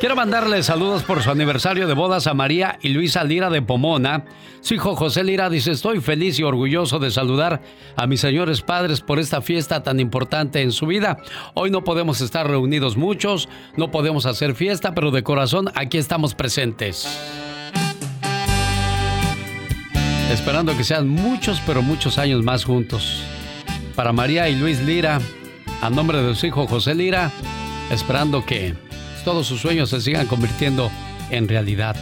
Quiero mandarle saludos por su aniversario de bodas a María y Luisa Lira de Pomona. Su hijo José Lira dice: estoy feliz y orgulloso de saludar a mis señores padres por esta fiesta tan importante en su vida. Hoy no podemos estar reunidos muchos, no podemos hacer fiesta, pero de corazón aquí estamos presentes. Esperando que sean muchos, pero muchos años más juntos. Para María y Luis Lira, a nombre de su hijo José Lira, esperando que todos sus sueños se sigan convirtiendo en realidad.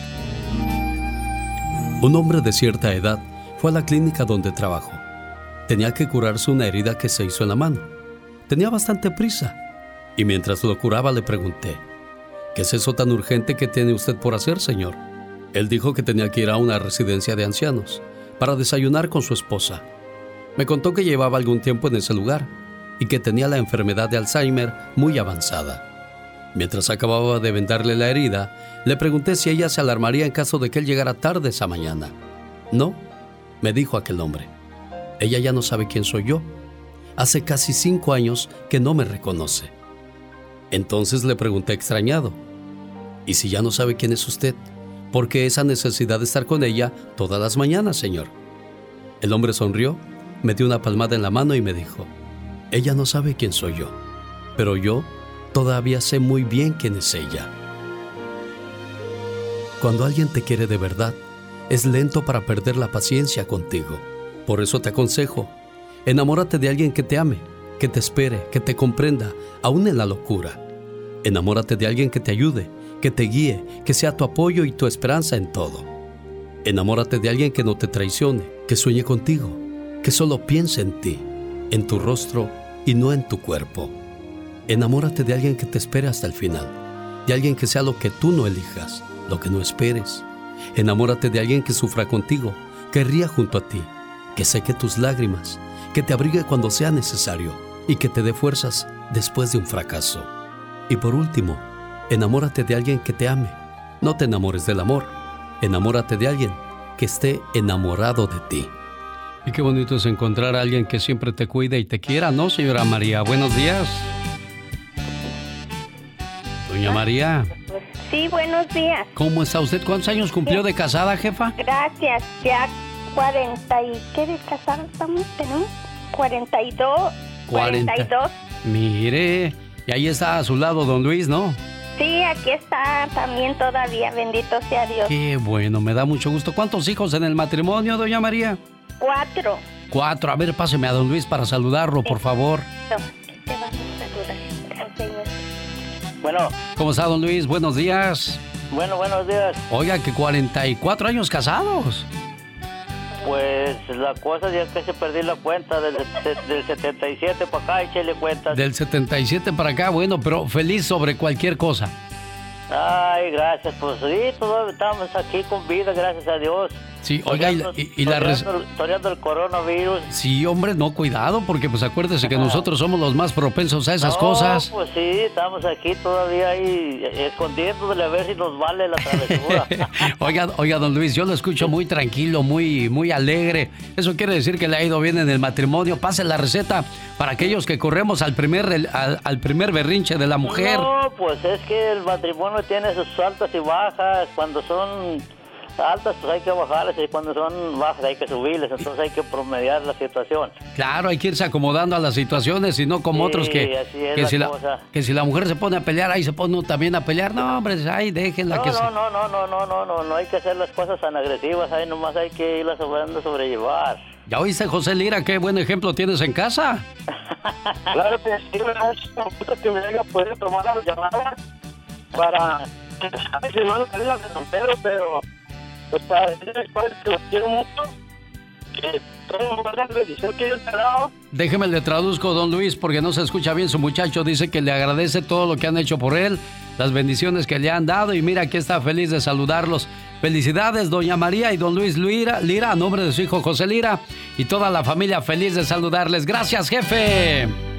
Un hombre de cierta edad fue a la clínica donde trabajó. Tenía que curarse una herida que se hizo en la mano. Tenía bastante prisa. Y mientras lo curaba le pregunté: ¿qué es eso tan urgente que tiene usted por hacer, señor? Él dijo que tenía que ir a una residencia de ancianos para desayunar con su esposa. Me contó que llevaba algún tiempo en ese lugar y que tenía la enfermedad de Alzheimer muy avanzada. Mientras acababa de vendarle la herida, le pregunté si ella se alarmaría en caso de que él llegara tarde esa mañana. No, me dijo aquel hombre. Ella ya no sabe quién soy yo. Hace casi 5 años que no me reconoce. Entonces le pregunté extrañado: ¿y si ya no sabe quién es usted? ¿Por qué esa necesidad de estar con ella todas las mañanas, señor? El hombre sonrió, me dio una palmada en la mano y me dijo: ella no sabe quién soy yo, pero yo todavía sé muy bien quién es ella. Cuando alguien te quiere de verdad, es lento para perder la paciencia contigo. Por eso te aconsejo, enamórate de alguien que te ame, que te espere, que te comprenda, aún en la locura. Enamórate de alguien que te ayude, que te guíe, que sea tu apoyo y tu esperanza en todo. Enamórate de alguien que no te traicione, que sueñe contigo, que solo piense en ti, en tu rostro y no en tu cuerpo. Enamórate de alguien que te espere hasta el final, de alguien que sea lo que tú no elijas, lo que no esperes. Enamórate de alguien que sufra contigo, que ría junto a ti, que seque tus lágrimas, que te abrigue cuando sea necesario y que te dé fuerzas después de un fracaso. Y por último, enamórate de alguien que te ame. No te enamores del amor, enamórate de alguien que esté enamorado de ti. Y qué bonito es encontrar a alguien que siempre te cuide y te quiera, ¿no, señora María? Buenos días. Doña María. Sí, buenos días. ¿Cómo está usted? ¿Cuántos años cumplió de casada, jefa? Gracias, ya 40 y... ¿Qué de casada estamos? ¿Tenemos? 42. 42. Mire, y ahí está a su lado don Luis, ¿no? Sí, aquí está también todavía, bendito sea Dios. Qué bueno, me da mucho gusto. ¿Cuántos hijos en el matrimonio, doña María? 4. 4. A ver, páseme a don Luis para saludarlo, por favor. Te vamos a saludar al Señor. Bueno. ¿Cómo está, don Luis? Buenos días. Bueno, buenos días. Oiga, que 44 años casados. Pues la cosa ya que se perdí la cuenta del 77 para acá, échale cuentas. Del 77 para acá, bueno, pero feliz sobre cualquier cosa. Ay, gracias, pues sí, todos estamos aquí con vida, gracias a Dios. Sí, oiga, toreando el coronavirus. Sí, hombre, no, cuidado, porque pues acuérdese que nosotros somos los más propensos a esas cosas. Pues sí, estamos aquí todavía ahí escondiéndole a ver si nos vale la travesura. Oiga, don Luis, yo lo escucho muy tranquilo, muy alegre. Eso quiere decir que le ha ido bien en el matrimonio. Pase la receta para aquellos que corremos al primer berrinche de la mujer. No, pues es que el matrimonio tiene sus altas y bajas. Cuando son altas, pues hay que bajarlas, y cuando son bajas hay que subirles, entonces hay que promediar la situación. Claro, hay que irse acomodando a las situaciones y no como otros que si la mujer se pone a pelear, ahí se pone uno también a pelear. No, hombre, ahí déjenla no hay que hacer las cosas tan agresivas, ahí nomás hay que irlas sobrellevar. ¿Ya oíste, José Lira, qué buen ejemplo tienes en casa? Claro que sí, que me haya podido tomar las llamadas para si no le las de Don Pedro, pero pues para decirles que los quiero mucho, que todo la bendición que yo te he dado. Déjeme le traduzco, don Luis, porque no se escucha bien su muchacho. Dice que le agradece todo lo que han hecho por él, las bendiciones que le han dado, y mira que está feliz de saludarlos. Felicidades, doña María y don Luis Lira, a nombre de su hijo José Lira, y toda la familia feliz de saludarles. Gracias, jefe.